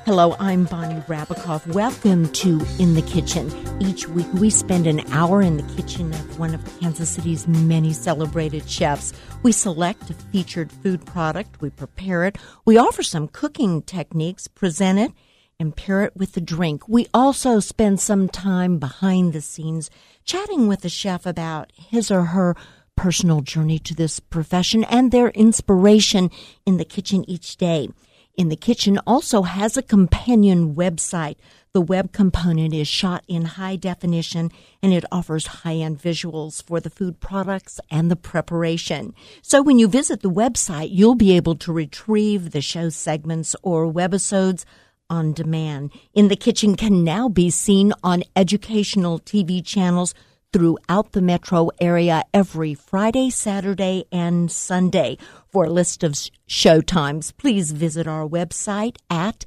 Hello, I'm Bonnie Rabakoff. Welcome to In the Kitchen. Each week we spend an hour in the kitchen of one of Kansas City's many celebrated chefs. We select a featured food product, we prepare it, we offer some cooking techniques, present it, and pair it with a drink. We also spend some time behind the scenes chatting with the chef about his or her personal journey to this profession and their inspiration in the kitchen each day. In the Kitchen also has a companion website. The web component is shot in high definition, and it offers high-end visuals for the food products and the preparation. So when you visit the website, you'll be able to retrieve the show segments or webisodes on demand. In the Kitchen can now be seen on educational TV channels throughout the metro area every Friday, Saturday, and Sunday. For a list of show times, please visit our website at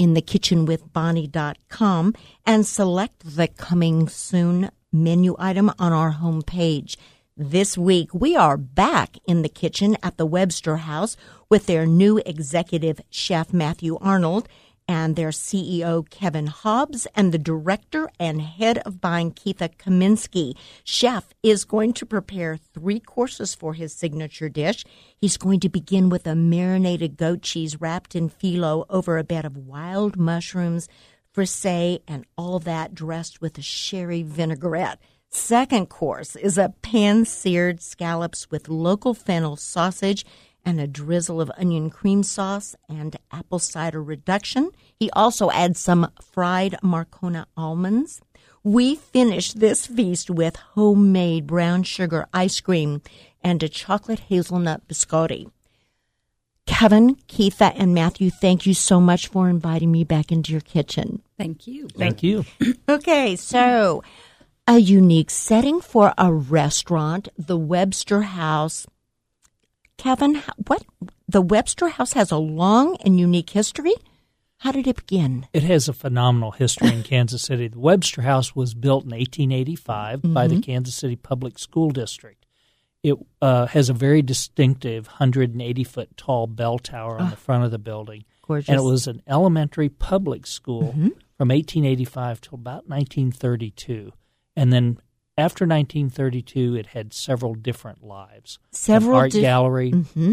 inthekitchenwithbonnie.com and select the Coming Soon menu item on our homepage. This week, we are back in the kitchen at the Webster House with their new executive chef, Matthew Arnold, and their CEO, Kevin Hobbs, and the director and head of buying, Keitha Kaminsky. Chef is going to prepare 3 courses for his signature dish. He's going to begin with a marinated goat cheese wrapped in phyllo over a bed of wild mushrooms, frisee, and all that dressed with a sherry vinaigrette. Second course is a pan-seared scallops with local fennel sausage and a drizzle of onion cream sauce and apple cider reduction. He also adds some fried Marcona almonds. We finish this feast with homemade brown sugar ice cream and a chocolate hazelnut biscotti. Kevin, Keitha, and Matthew, thank you so much for inviting me back into your kitchen. Thank you. Thank you. Okay, so a unique setting for a restaurant, the Webster House. Kevin, the Webster House has a long and unique history. How did it begin? It has a phenomenal history in Kansas City. The Webster House was built in 1885 by the Kansas City Public School District. It has a very distinctive 180-foot tall bell tower on the front of the building. Gorgeous. And it was an elementary public school from 1885 till about 1932. And then after 1932, it had several different lives. An art gallery,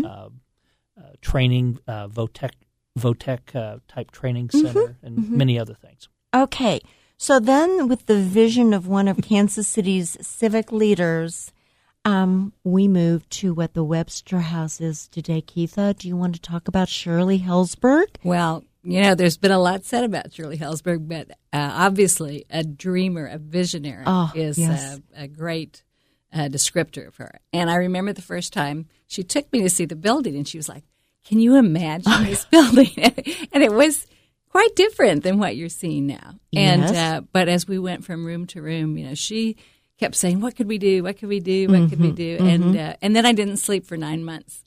training, Votech type training center, and many other things. Okay. So then with the vision of one of Kansas City's civic leaders, we moved to what the Webster House is today. Keitha, do you want to talk about Shirley Helzberg? Well, you know, there's been a lot said about Shirley Helzberg, but obviously a dreamer, a visionary is a great descriptor of her. And I remember the first time she took me to see the building, and she was like, can you imagine this building? And it was quite different than what you're seeing now. Yes. And but as we went from room to room, you know, she kept saying, what could we do? What could we do? What could we do? And then I didn't sleep for 9 months.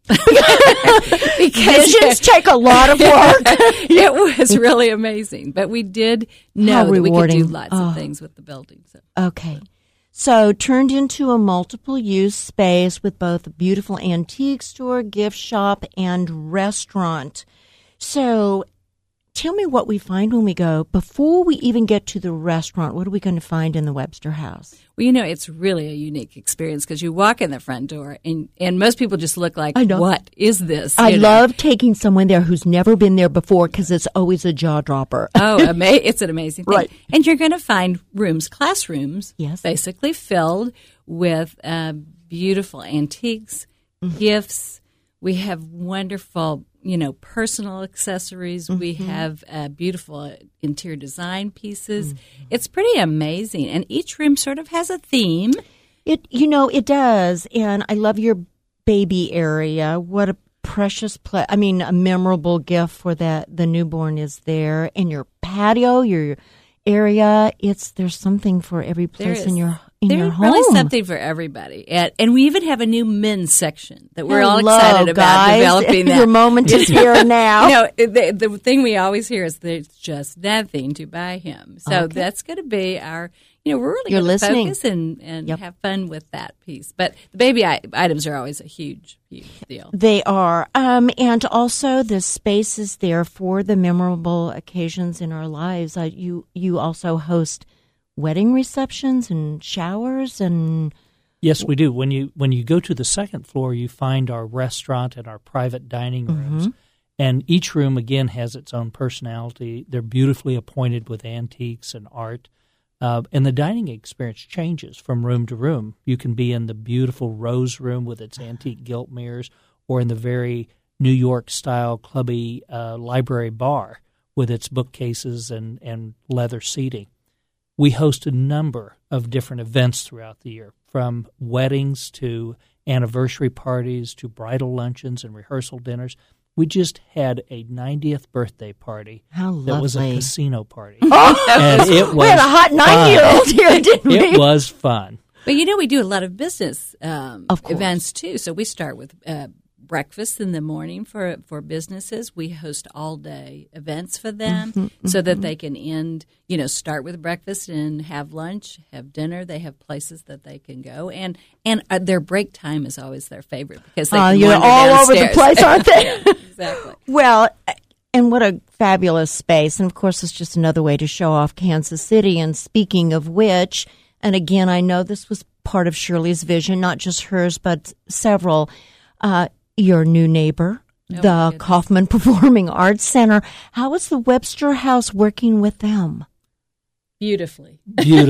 Because visions take a lot of work. It was really amazing. But we did know that we could do lots of things with the building. So. Okay. So turned into a multiple-use space with both a beautiful antique store, gift shop, and restaurant. So tell me what we find when we go. Before we even get to the restaurant, what are we going to find in the Webster House? Well, you know, it's really a unique experience because you walk in the front door and most people just look like, what is this? I love taking someone there who's never been there before because it's always a jaw dropper. It's an amazing thing. Right. And you're going to find rooms, classrooms, yes, basically filled with beautiful antiques, gifts. We have wonderful, you know, personal accessories. We have beautiful interior design pieces. It's pretty amazing. And each room sort of has a theme. It does. And I love your baby area. What a precious a memorable gift for the newborn is there. And your patio, your area, there's something for every place in your in your There's home. really something for everybody. And we even have a new men's section that we're all Hello, excited about guys. developing that. Your moment is here now. The thing we always hear is there's just nothing to buy him. So that's going to be our, we're really going to focus and have fun with that piece. But the baby items are always a huge, huge deal. They are. And also the space is there for the memorable occasions in our lives. You also host wedding receptions and showers and yes, we do. When you go to the second floor, you find our restaurant and our private dining rooms, and each room again has its own personality. They're beautifully appointed with antiques and art, and the dining experience changes from room to room. You can be in the beautiful rose room with its antique gilt mirrors, or in the very New York style clubby library bar with its bookcases and leather seating. We host a number of different events throughout the year, from weddings to anniversary parties to bridal luncheons and rehearsal dinners. We just had a 90th birthday party. How lovely. That was a casino party. And it was we had a hot 9-year-old here, didn't we? It was fun. But, we do a lot of business events, too. So we start with breakfast in the morning for businesses. We host all-day events for them so that they can start with breakfast and have lunch, have dinner. They have places that they can go. And their break time is always their favorite because they can you're wander all downstairs. over the place, aren't they? Exactly. Well, and what a fabulous space. And, of course, it's just another way to show off Kansas City. And speaking of which, and again, I know this was part of Shirley's vision, not just hers, but several, your new neighbor, the Kaufman Performing Arts Center. How is the Webster House working with them? Beautifully.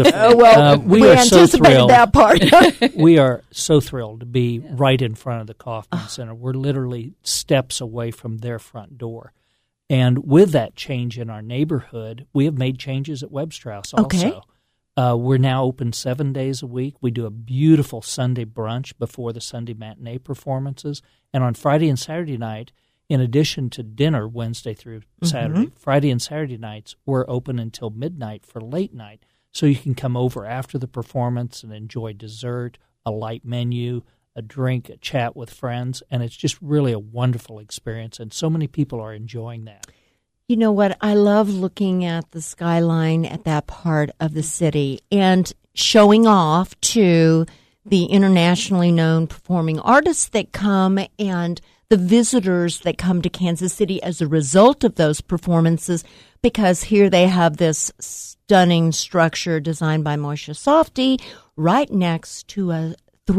Well, we are so anticipated thrilled. that part. We are so thrilled to be right in front of the Kaufman Center. We're literally steps away from their front door. And with that change in our neighborhood, we have made changes at Webster House also. Okay. We're now open 7 days a week. We do a beautiful Sunday brunch before the Sunday matinee performances. And on Friday and Saturday night, in addition to dinner Wednesday through Saturday, Friday and Saturday nights, we're open until midnight for late night. So you can come over after the performance and enjoy dessert, a light menu, a drink, a chat with friends. And it's just really a wonderful experience. And so many people are enjoying that. You know what? I love looking at the skyline at that part of the city and showing off to the internationally known performing artists that come and the visitors that come to Kansas City as a result of those performances, because here they have this stunning structure designed by Moshe Softy right next to a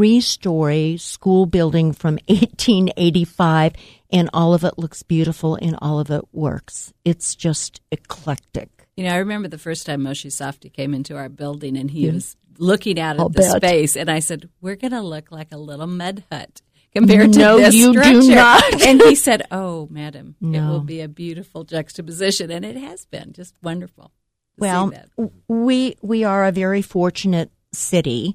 3-story school building from 1885, and all of it looks beautiful and all of it works. It's just eclectic. I remember the first time Moshe Softy came into our building and he was looking out at the space, and I said, we're going to look like a little mud hut compared to this you structure. Do not. And he said, oh, madam, No. it will be a beautiful juxtaposition, and it has been just wonderful. Well, we are a very fortunate city.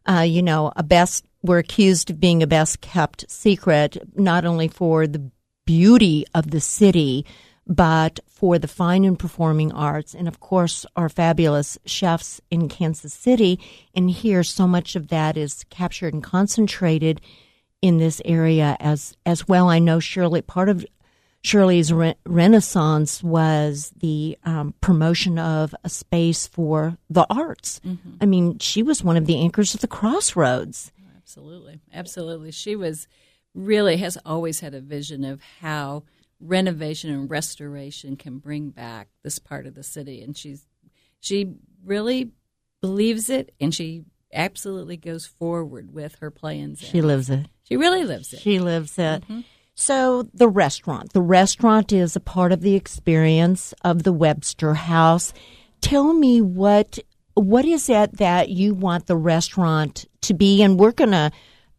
We're accused of being a best kept secret, not only for the beauty of the city, but for the fine and performing arts. And of course, our fabulous chefs in Kansas City. And here, so much of that is captured and concentrated in this area as well. I know part of Shirley's renaissance was the promotion of a space for the arts. I mean, she was one of the anchors of the Crossroads. Absolutely. She has always had a vision of how renovation and restoration can bring back this part of the city. And she really believes it, and she absolutely goes forward with her plans. She lives it. She really lives it. She lives it. So the restaurant is a part of the experience of the Webster House. Tell me what is it that you want the restaurant to be? And we're going to,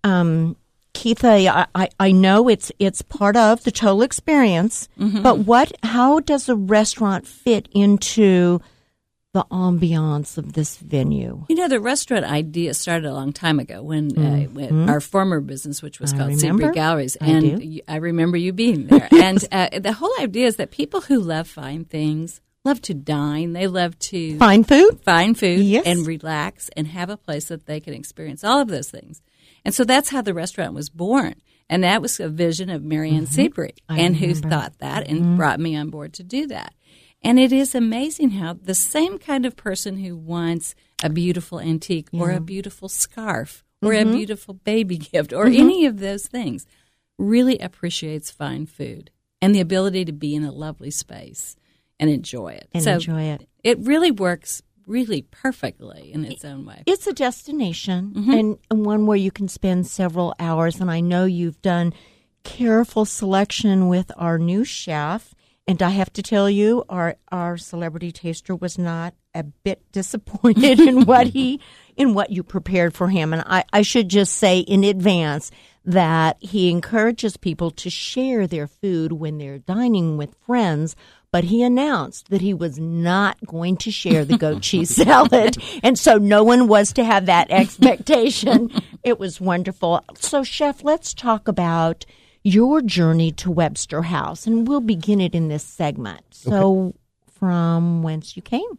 Keitha, I know it's part of the total experience, but how does a restaurant fit into the ambiance of this venue? The restaurant idea started a long time ago when our former business, which was called Seabury Galleries, and I remember you being there. And the whole idea is that people who love fine things love to dine. They love to find food yes. and relax and have a place that they can experience all of those things. And so that's how the restaurant was born. And that was a vision of Marianne Seabury, who thought that and brought me on board to do that. And it is amazing how the same kind of person who wants a beautiful antique or a beautiful scarf or a beautiful baby gift or any of those things really appreciates fine food and the ability to be in a lovely space and enjoy it. It really works really perfectly in its own way. It's a destination and one where you can spend several hours. And I know you've done careful selection with our new chef. And I have to tell you, our celebrity taster was not a bit disappointed in what you prepared for him. And I should just say in advance that he encourages people to share their food when they're dining with friends. But he announced that he was not going to share the goat cheese salad. And so no one was to have that expectation. It was wonderful. So, Chef, let's talk about your journey to Webster House, and we'll begin it in this segment. So, from whence you came?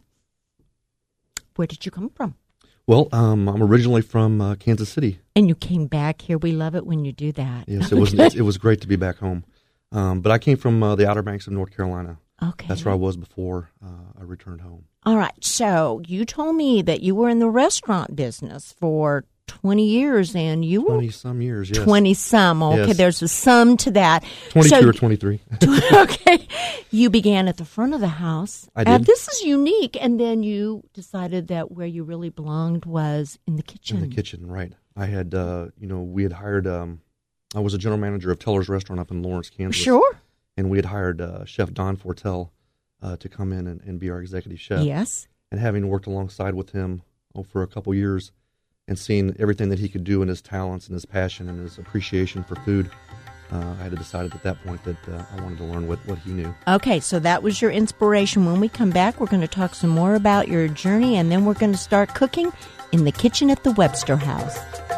Where did you come from? Well, I'm originally from Kansas City. And you came back here. We love it when you do that. Yes, it was great to be back home. But I came from the Outer Banks of North Carolina. Okay. That's where I was before I returned home. All right. So you told me that you were in the restaurant business for 20 years, and you were 20-some years, yes. 20-some. Okay, yes. There's a sum to that. 22 or 23. Okay. You began at the front of the house. I did. This is unique, and then you decided that where you really belonged was in the kitchen. In the kitchen, right. I had, we had hired, I was a general manager of Teller's Restaurant up in Lawrence, Kansas. Sure. And we had hired Chef Don Fortel to come in and be our executive chef. Yes. And having worked alongside with him for a couple years and seeing everything that he could do and his talents and his passion and his appreciation for food, I had decided at that point that I wanted to learn what he knew. Okay, so that was your inspiration. When we come back, we're going to talk some more about your journey, and then we're going to start cooking in the kitchen at the Webster House.